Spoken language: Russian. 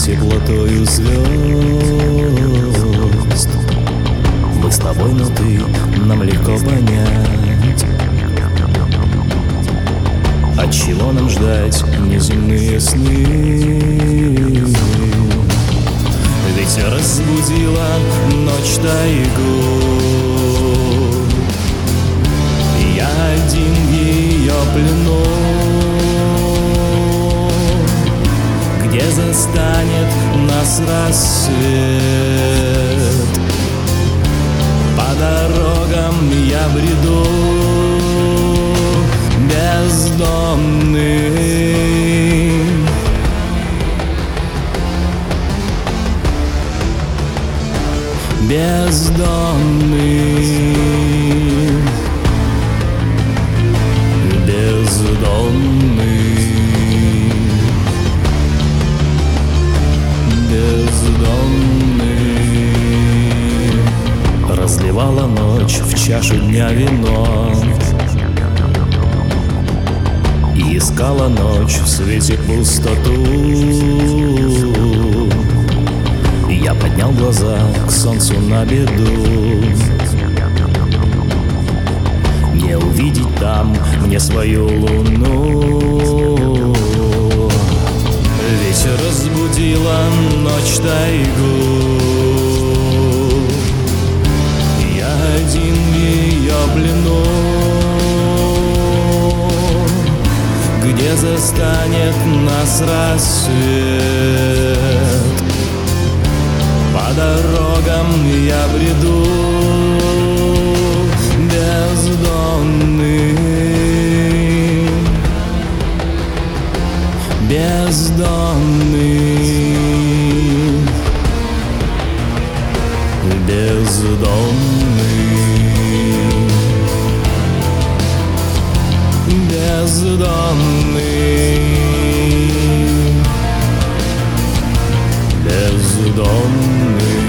теплотою звезд. Мы с тобой, но ты, нам легко понять, отчего нам ждать неземные сны. Ведь разбудила ночь тайгу, я один в ее плену. Где застанет нас рассвет? По дорогам я бреду бездомный. Бездомный, бездомный, бездомный. Разливала ночь в чашу дня вино, и искала ночь в свете пустоту. Я поднял глаза к солнцу на беду, не увидеть там мне свою луну. Ведь разбудила ночь тайгу, я один в ее плену. Где застанет нас рассвет? По дорогам я бреду бездомный, бездомный, бездомный, бездомный, бездомный.